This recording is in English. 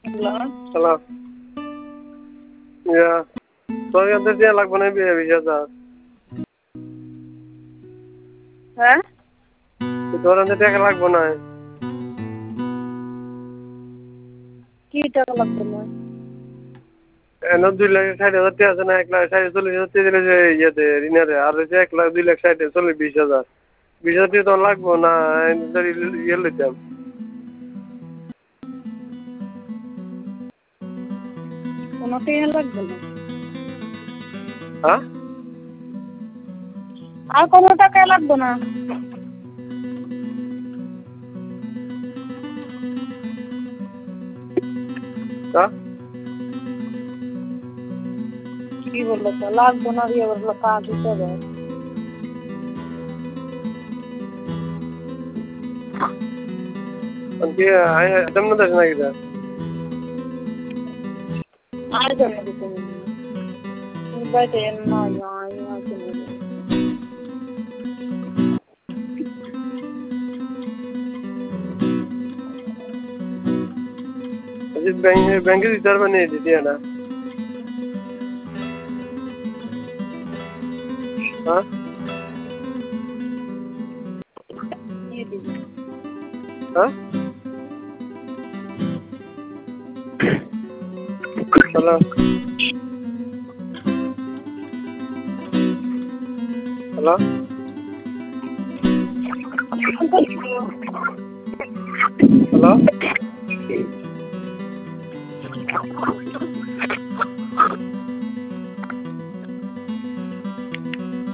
Hello? Hello. Yeah. Sorry, I'm just like when I be a visa. Huh? Don't take like when I. কি টাকা লাগবে না? And not do like side of the test and act like I solely yet in a reject like do like side solely be other. Because you don't like one and very yellow them. কোনো টাকা লাগবে না। Huh? আর কোনো টাকা লাগবে না। Huh? কি বললো তো লাগবে না দিয়ে বললো কাজ দিতে হবে। I don't know that's like that. আর জন্য দিতে হবে। বাইরে না যাই না চলে যাই। Bank is Germany, Diana. Huh? দিয়ে দিবি। Huh? Hello. Hello. Hello.